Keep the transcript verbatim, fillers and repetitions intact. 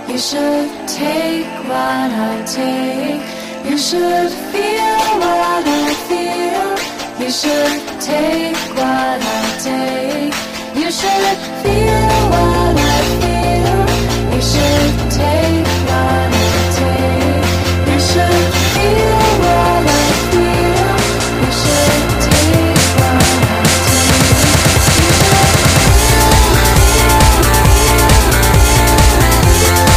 You should take what I take. You should feel what I feel. You should take what I take. You should feel what I feel. You should